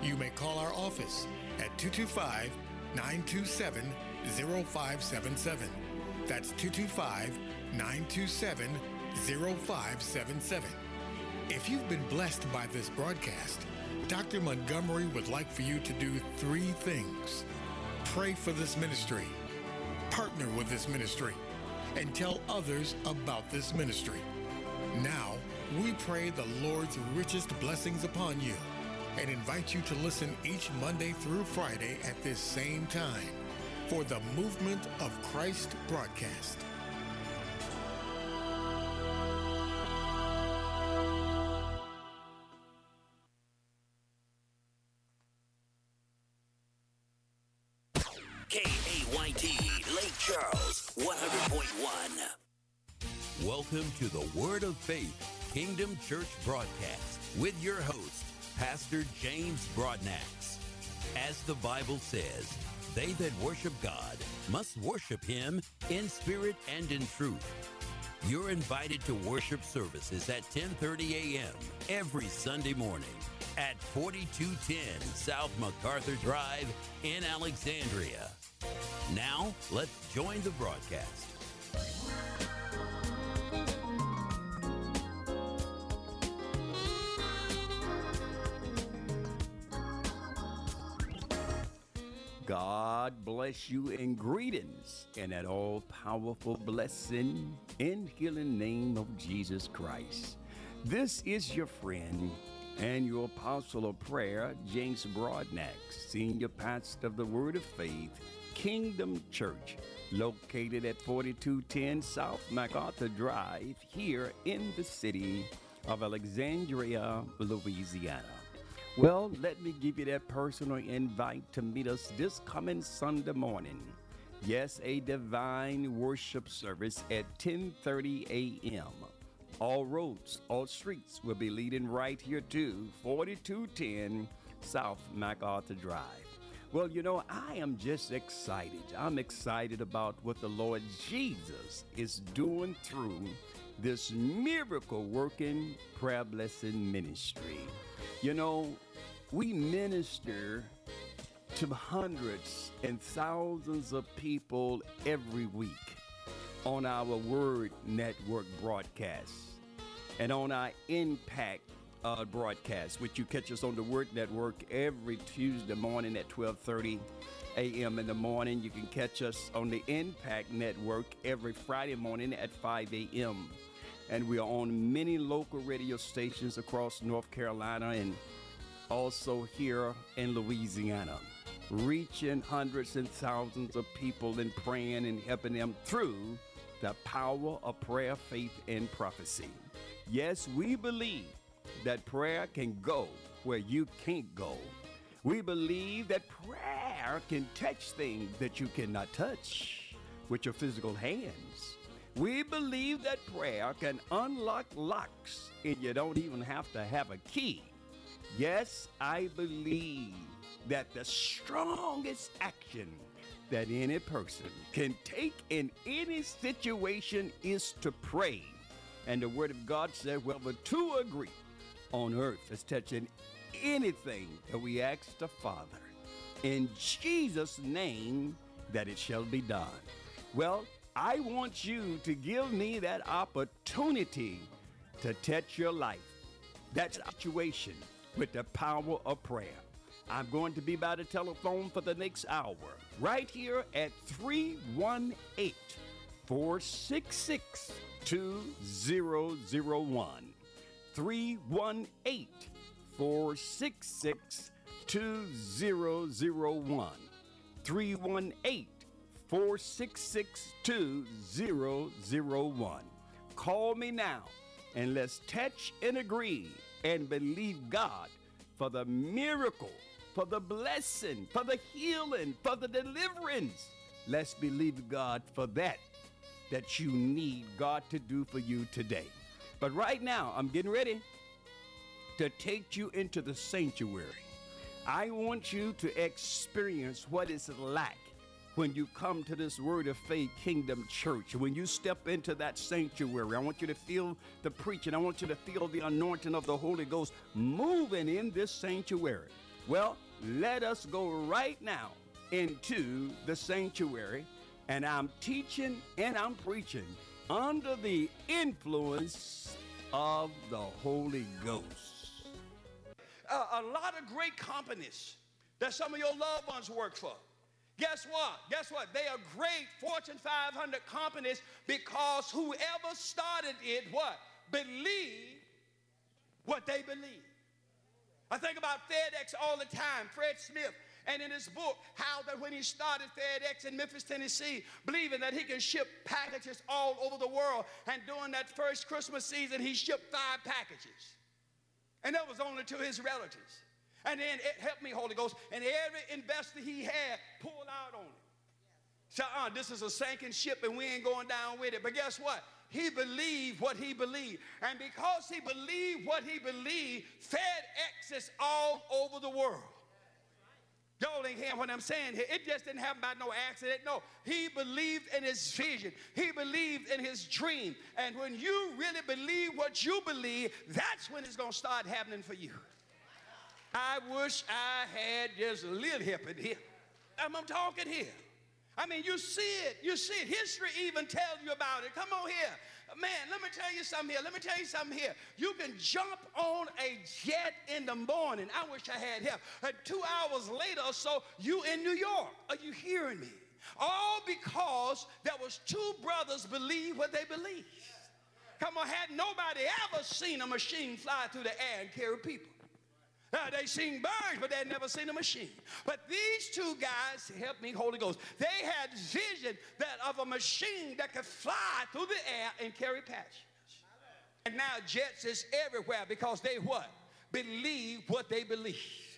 You may call our office at 225 927 0577. That's 225 927 0577. If you've been blessed by this broadcast, Dr. Montgomery would like for you to do three things. Pray for this ministry, partner with this ministry, and tell others about this ministry. Now, we pray the Lord's richest blessings upon you and invite you to listen each Monday through Friday at this same time for the Movement of Christ broadcast. KAYT Lake Charles 100.1. Welcome to the Word of Faith Kingdom Church broadcast with your host, Pastor James Broadnax. As the Bible says, they that worship God must worship Him in spirit and in truth. You're invited to worship services at 10:30 a.m. every Sunday morning at 4210 South MacArthur Drive in Alexandria. Now, let's join the broadcast. God bless you and greetings in that all-powerful blessing and healing name of Jesus Christ. This is your friend and your apostle of prayer, James Broadnax, Senior Pastor of the Word of Faith, Kingdom Church, located at 4210 South MacArthur Drive here in the city of Alexandria, Louisiana. Well, let me give you that personal invite to meet us this coming Sunday morning. Yes, a divine worship service at 10:30 a.m. All roads, all streets will be leading right here to 4210 South MacArthur Drive. Well, you know, I am just excited. I'm excited about what the Lord Jesus is doing through this miracle-working prayer blessing ministry. You know, we minister to hundreds and thousands of people every week on our Word Network broadcasts and on our Impact broadcast, which you catch us on the Word Network every Tuesday morning at 12:30 a.m. in the morning. You can catch us on the Impact Network every Friday morning at 5 a.m. And we are on many local radio stations across North Carolina and also here in Louisiana, reaching hundreds and thousands of people and praying and helping them through the power of prayer, faith, and prophecy. Yes, we believe that prayer can go where you can't go. We believe that prayer can touch things that you cannot touch with your physical hands. We believe that prayer can unlock locks and you don't even have to have a key. Yes, I believe that the strongest action that any person can take in any situation is to pray. And the Word of God said, well, the two agree on earth is touching anything that we ask the Father. In Jesus' name, that it shall be done. Well, I want you to give me that opportunity to touch your life, that situation with the power of prayer. I'm going to be by the telephone for the next hour, right here at 318-466-2001. 318-466-2001. 318-466-2001. Call me now and let's touch and agree and believe God for the miracle, for the blessing, for the healing, for the deliverance. Let's believe God for that you need God to do for you today. But right now, I'm getting ready to take you into the sanctuary. I want you to experience what it's like when you come to this Word of Faith Kingdom Church. When you step into that sanctuary, I want you to feel the preaching. I want you to feel the anointing of the Holy Ghost moving in this sanctuary. Well, let us go right now into the sanctuary, and I'm teaching and I'm preaching under the influence of the Holy Ghost. A lot of great companies that some of your loved ones work for. Guess what? Guess what? They are great Fortune 500 companies because whoever started it, what? Believed what they believe. I think about FedEx all the time, Fred Smith, and in his book, how that when he started FedEx in Memphis, Tennessee, believing that he can ship packages all over the world, and during that first Christmas season, he shipped 5 packages. And that was only to his relatives. And then it helped me, Holy Ghost, and every investor he had pulled out on it. So, this is a sinking ship and we ain't going down with it. But guess what? He believed what he believed. And because he believed what he believed, FedEx is all over the world. Y'all ain't hearing what I'm saying here. It just didn't happen by no accident. No, he believed in his vision. He believed in his dream. And when you really believe what you believe, that's when it's going to start happening for you. I wish I had just a little help in here. I'm talking here. I mean, you see it. You see it. History even tells you about it. Come on here. Man, let me tell you something here. Let me tell you something here. You can jump on a jet in the morning. I wish I had help. 2 hours later or so, you in New York. Are you hearing me? All because there was 2 brothers believe what they believe. Come on, had nobody ever seen a machine fly through the air and carry people. They seen birds, but they had never seen a machine. But these 2 guys, help me, Holy Ghost, they had vision of a machine that could fly through the air and carry passengers. And now jets is everywhere because they what? Believe what they believe.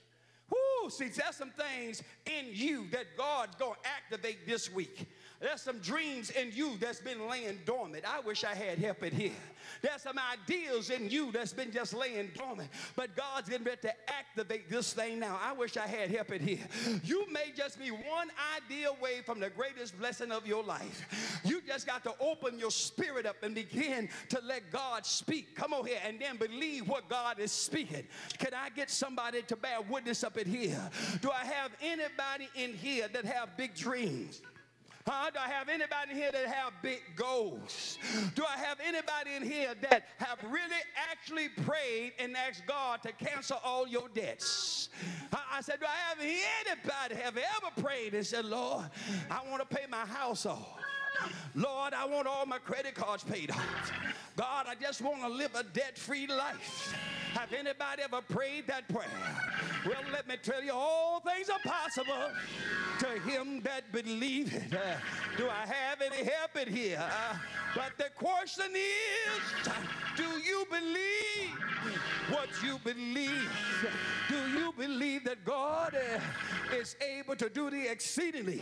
Woo, see, there's some things in you that God's going to activate this week. There's some dreams in you that's been laying dormant. I wish I had help in here. There's some ideals in you that's been just laying dormant. But God's getting ready to activate this thing now. I wish I had help in here. You may just be one idea away from the greatest blessing of your life. You just got to open your spirit up and begin to let God speak. Come on here and then believe what God is speaking. Can I get somebody to bear witness up in here? Do I have anybody in here that have big dreams? Do I have anybody in here that have big goals? Do I have anybody in here that have really actually prayed and asked God to cancel all your debts? I said, do I have anybody have ever prayed and said, Lord, I want to pay my house off. Lord, I want all my credit cards paid off. God, I just want to live a debt-free life. Have anybody ever prayed that prayer? Well, let me tell you, all things are possible to him that believeth. Do I have any help in here? But the question is, do you believe what you believe? Do you believe that God is able to do the exceedingly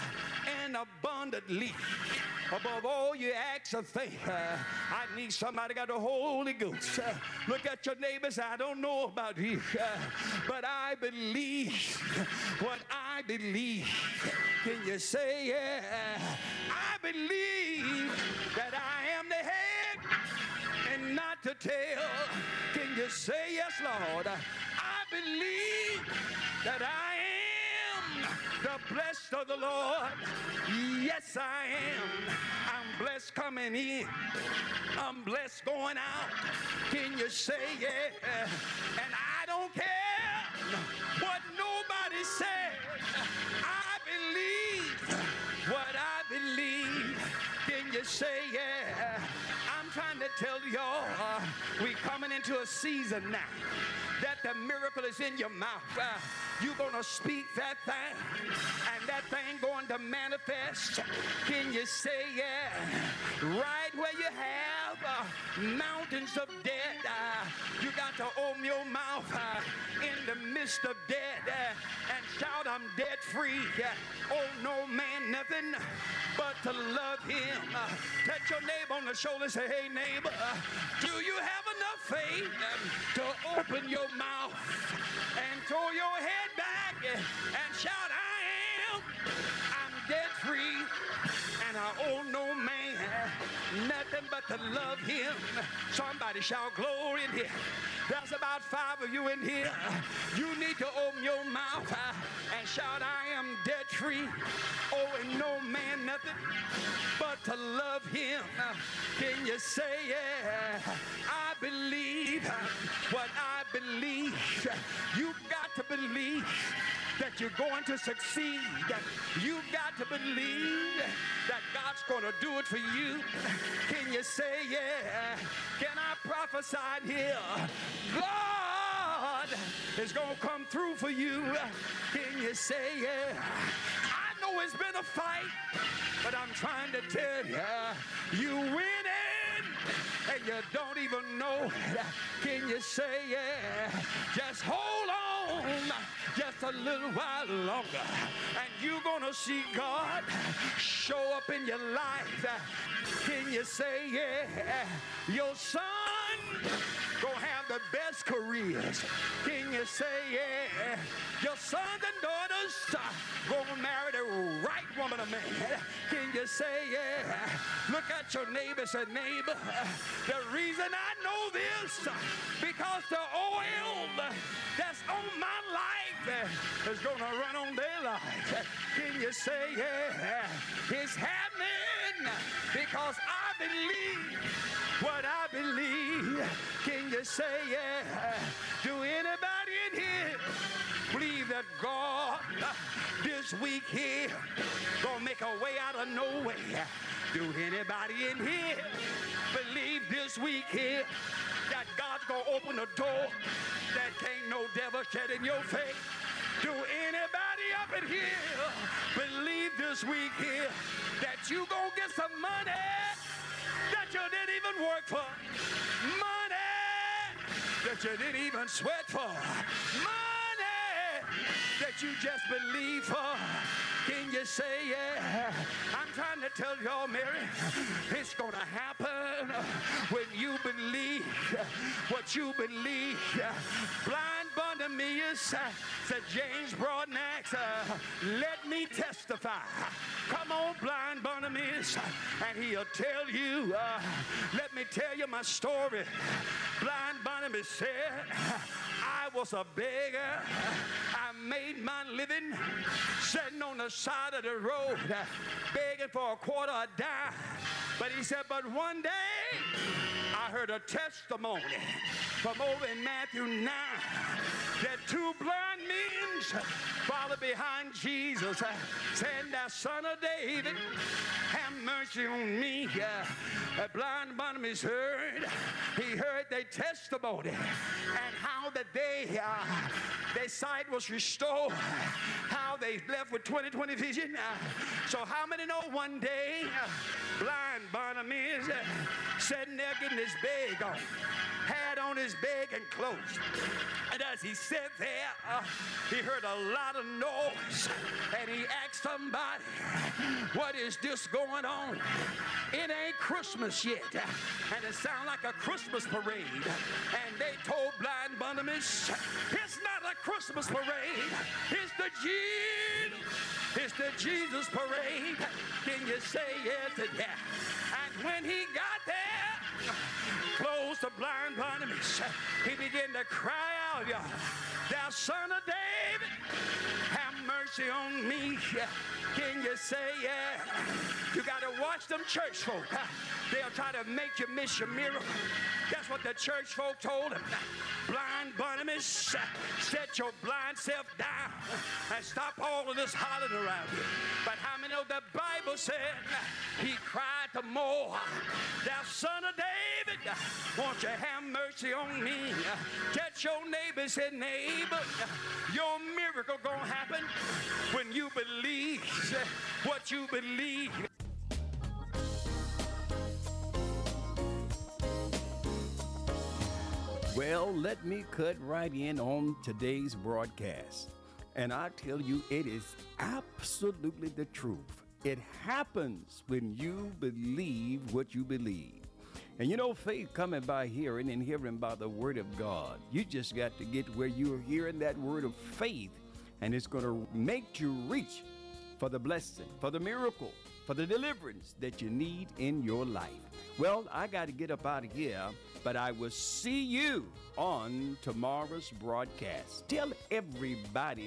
and abundantly above all you ask or think? I need somebody got the Holy Ghost. Look at your neighbors. I don't know about you, but I believe what I believe. Can you say, yeah? I believe that I am the head and not the tail. Can you say, yes, Lord? I believe that I am the blessed of the Lord. Yes, I am. I'm blessed coming in. I'm blessed going out. Can you say, yeah? And I don't care what nobody says. I believe what I believe. Can you say, yeah? I'm trying to tell y'all, we coming into a season now that the miracle is in your mouth. You're going to speak that thing, and that thing going to manifest. Can you say, yeah? Right where you have mountains of debt, you got to open your mouth in the midst of debt and shout, I'm debt free. Oh, no man, nothing but to love him. Touch your neighbor on the shoulder and say, hey, neighbor, do you have enough faith to open your mouth and throw your head back and shout, I'm debt free and I owe no man nothing but to love him. Somebody shout glory in here. There's about 5 of you in here. You need to open your mouth and shout, I am debt free, owing no man nothing but to love him. Can you say, yeah, I believe what I believe. You've got to believe that you're going to succeed. You've got to believe that God's going to do it for you. Can you say, yeah? Can I prophesy here? God is going to come through for you. Can you say, yeah? I know it's been a fight, but I'm trying to tell you, you winning, and you don't even know it. Can you say, yeah? Just hold on just a little while longer, and you're gonna see God show up in your life. Can you say, yeah? Your son gonna have the best careers. Can you say, yeah? Your sons and daughters gonna marry the right woman or man. Can you say, yeah? Look at your neighbor and say, neighbor, the reason I know this, because the oil that's on my life is gonna run on their life. Can you say, yeah? It's happening because I believe what I believe. Can you say, yeah? Do anybody in here believe that God this week here gonna make a way out of no way? Do anybody in here believe this week here that God's gonna open a door that can't no devil shut in your face? Do anybody up in here believe this week here that you gonna get some money that you didn't even work for? Money that you didn't even sweat for. Money that you just believe for. Can you say, yeah? I'm trying to tell y'all, Mary, it's going to happen when you believe what you believe. Blind Bartimaeus said, James Broadnax, let me testify. Come on, blind Bartimaeus, and he'll tell you, let me tell you my story. Blind Bartimaeus said, I was a beggar. I made my living sitting on the side of the road, begging for a quarter a dime. But he said, but one day I heard a testimony from over in Matthew 9 that 2 blind men followed behind Jesus, saying, thou son of David, have mercy on me. Blind Bartimaeus heard. He heard their testimony and how that their sight was restored, how they left with 20/20 vision. So how many know one day blind Bartimaeus sitting there getting his bag on, had on his begging clothes, and as he sat there, he heard a lot of noise, and he asked somebody, what is this going on? It ain't Christmas yet, and it sounds like a Christmas parade. And they told blind Bartimaeus, it's not a Christmas parade, it's the Jesus parade. Can you say yes to that? And when he got there, close to blind Bartimaeus, he began to cry out, thou son of David, have mercy on me. Can you say yeah? You got to watch them church folk. They'll try to make you miss your miracle. That's what the church folk told him. Blind Bartimaeus, set your blind self down and stop all of this hollering around you. But how many know the Bible said he cried to more, thou son of David, won't you have mercy on me? Touch your neighbor, say, neighbor, your miracle gonna happen when you believe what you believe. Well, let me cut right in on today's broadcast. And I tell you, it is absolutely the truth. It happens when you believe what you believe. And you know, faith coming by hearing and hearing by the word of God. You just got to get where you're hearing that word of faith, and it's going to make you reach for the blessing, for the miracle, for the deliverance that you need in your life. Well, I got to get up out of here, but I will see you on tomorrow's broadcast. Tell everybody